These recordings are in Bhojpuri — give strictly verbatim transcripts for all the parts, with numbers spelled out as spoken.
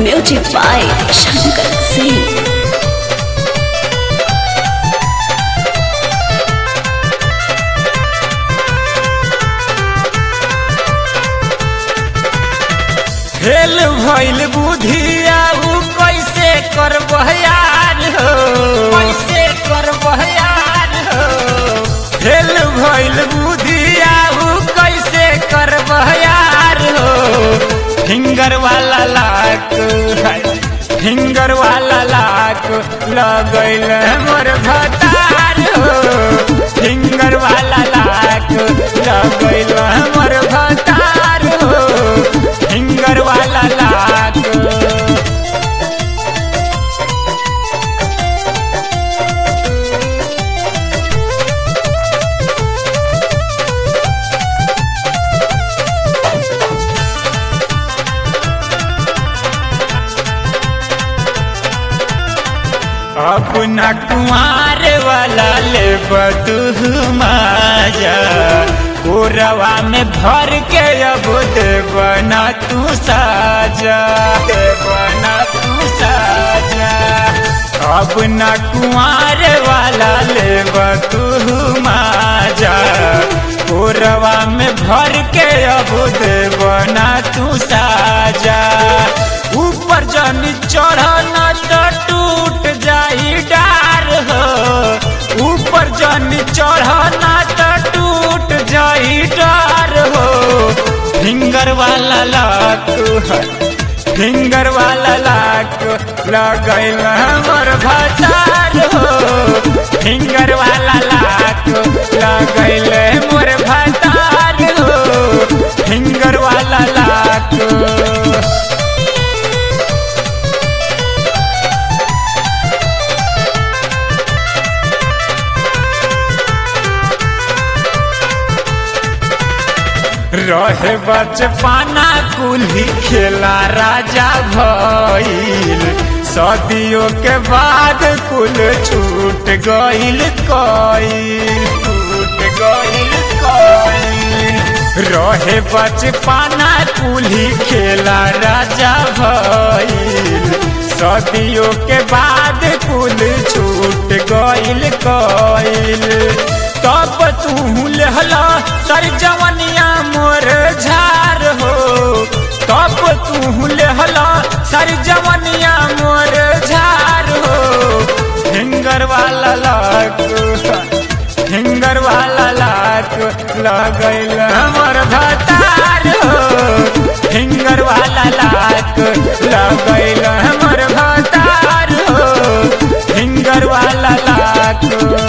Music by Shankar Singh. हेल भइल बुधिया उ कैसे करबह यार हो, कैसे करबह यार हो। हेल भइल बुधिया उ कैसे करबह यार हो। फिंगर वाला लाक है, फिंगर वाला लाक लगैल मोर भतार हो। फिंगर वाला लाक लगैल मोर भतार हो। फिंगर वाला लाक अपना कुमार वाला ले बतू माजा कोरवा में भर के अब देवना तू साजा, देवना तू साजा। अपना कुमार वाला ले बतू माजा कोरवा में भर के अब देवना तू साजा। ऊपर जन चढ़ना तो टूट जाई डार हो। ऊपर जन चढ़ना तो टूट जाई डार हो। फिंगर वाला लाक है, फिंगर वाला लाक लगैल हमर भतार हो। फिंगर वाला लाक लगैल मोर भतार हो। फिंगर वाला लाक रहे बचपना कुल्ही खेला राजा भइल। सदियों के बाद कुल छूट गइल कइल, छूट गइल कइल। रहे बचपना कुल्ही खेला राजा भइल। सदियों के बाद कुल छूट गइल कइल। तब तू लहला सर जवनिया मोर झार हो। तब तू लहला सर जवनिया मोर झार हो। फिंगर वाला लाक, फिंगर वाला लाक लगैल हमर भतार हो। फिंगर वाला लाक लगैल हमर भतार हो। फिंगर वाला लाक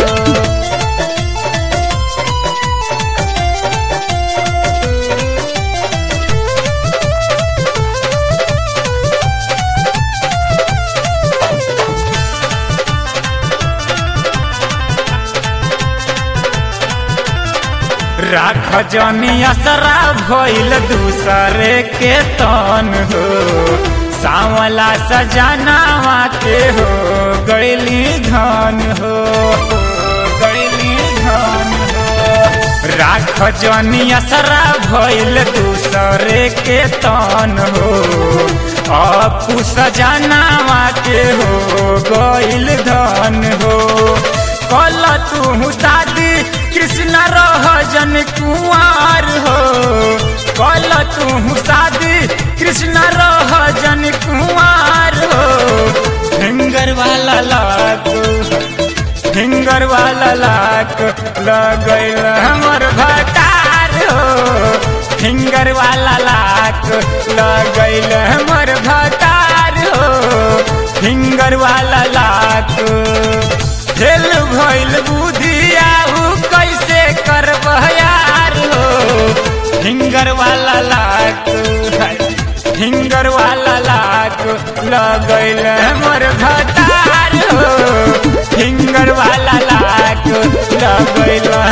राख जनी असरा भइल दूसरे के तन हो। सांवला सजनावा के हो गइली धन हो, गइली धन हो। राख जनी असरा भइल दूसरे के तन हो। अपू सजनावा के हो गइल धन हो। कल तू शादी कृष्ण रह जन कुंवार हो। कल तू शादी कृष्ण रह जन कुंवार हो। फिंगर वाला लाक, फिंगर वाला लाक लगैल हमर भतार हो। फिंगर वाला लाक लगैल हमर भतार हो। फिंगर वाला लाक हेल भइल बुधिया उ कैसे करबह यार हो। फिंगर वाला लाक है, फिंगर वाला लाक लगैल हमर भतार हो। फिंगर वाला लाक लगैल